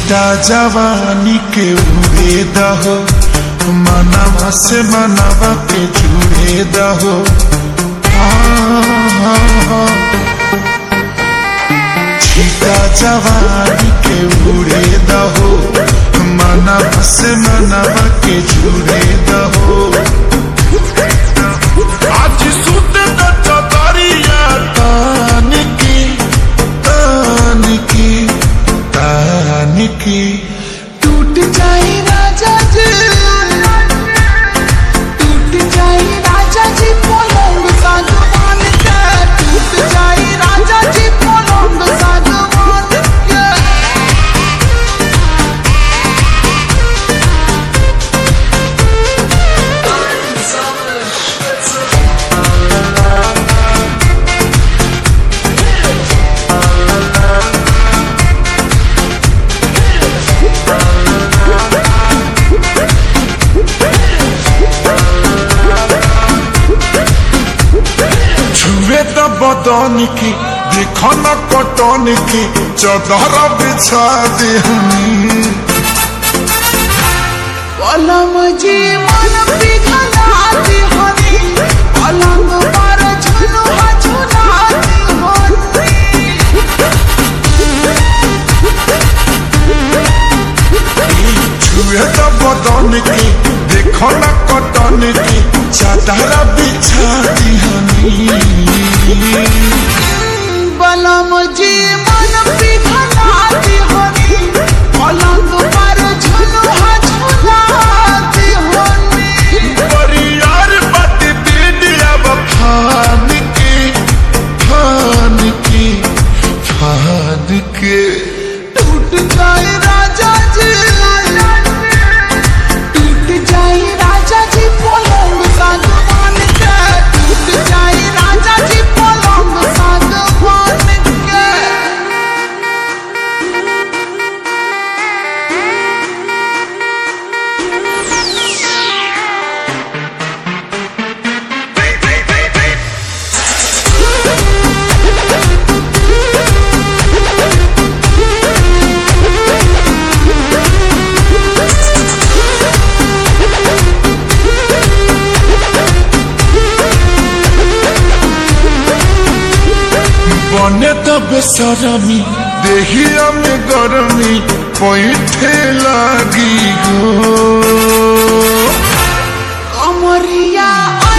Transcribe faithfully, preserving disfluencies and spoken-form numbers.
छीटा जवानी के उड़े दहो मनवा से मनवा के जुड़े दहो। छीटा जवानी के उड़े दहो मनवा से मनवा के जुड़े दहो। आज सुत दरिया तान की तान की तान की टूट जाए राजा जी, टूट जाए राजा जी पलंग सागवान के, टूट जाए राजा जी पलंग सागवान के। छुए तो बदन की देखो न कटन की चदर बिछा देहनी। पलम जी मन पिघलाती हनी, पलंग पर झुलुआ झुलाती हनी। छुए तो बदन की देखो न कटन की चदर बिछा देहनी। पलम जी मन पिघलाती हनी, पलंग पर झुलुआ झुलाती हनी। परियार बट बिटिया फान की फान की फान के। टूट जाए राजा जी, टूट जाए राजा जी पलंग सागवान के, टूट जाए राजा जी पलंग सागवान के। बने तो बेसरमी देहिया में गरमी पैठे लागी गो। कमरिया